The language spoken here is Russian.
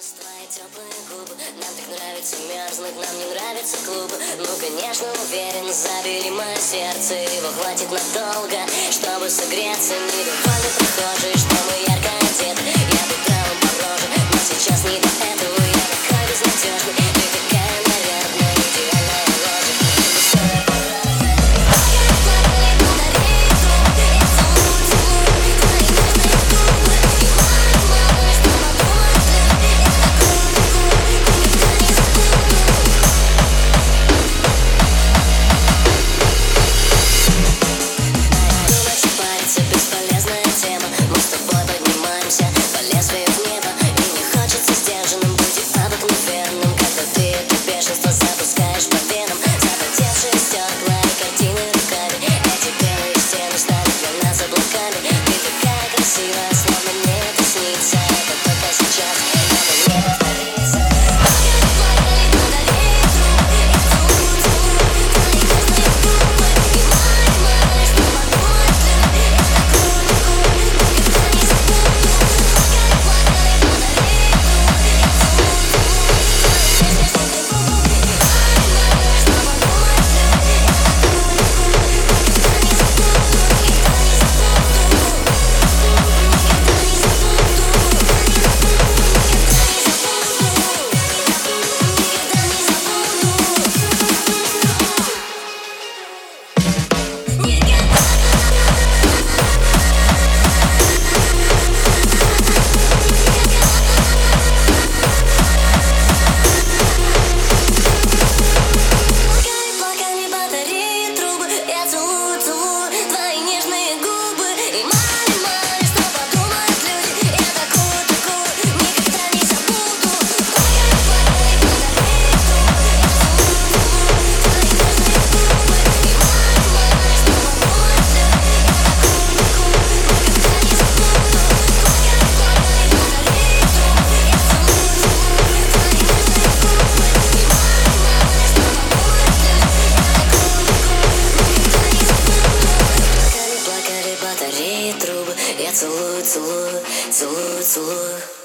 Твои теплые губы, нам так нравится мерзнуть, нам не нравится клуб. Ну, конечно, уверен, забери мое сердце, его хватит надолго, чтобы согреться. Недовольны прохожие, что мы ярко одеты. Я бы дал им по роже, но сейчас не до этого. Я такой безнадежный, ты такая нарядная, идеальная ложь. Бесполезная тема, мы с тобой поднимаемся по лезвию в небо. И мне хочется сдержанным быть обыкновенным, когда ты это бешенство запускаешь по венам. Запотевшие стекла и картины руками, эти белые стены стали для нас облаками. Ты такая красивая, словно мне это снится. Это только сейчас, надо не повториться. Батареи, трубы, я целую, целую, целую, целую.